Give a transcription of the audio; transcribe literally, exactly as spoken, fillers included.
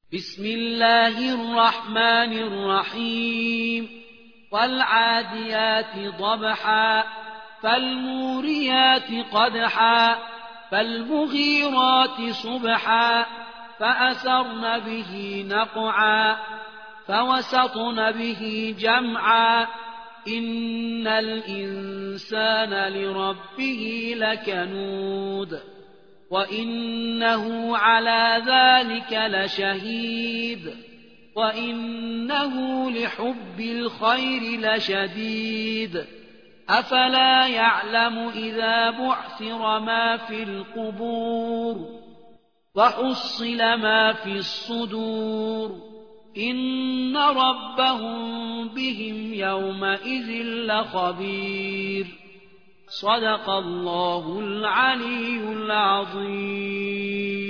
بسم الله الرحمن الرحيم والعاديات ضبحا فالموريات قدحا فالمغيرات صبحا فأثرن به نقعا فوسطن به جمعا إن الإنسان لربه لكنود وإنه على ذلك لشهيد وإنه لحب الخير لشديد أفلا يعلم إذا بعثر ما في القبور وحصل ما في الصدور إن ربهم بهم يومئذ لخبير صدق الله العلي العظيم.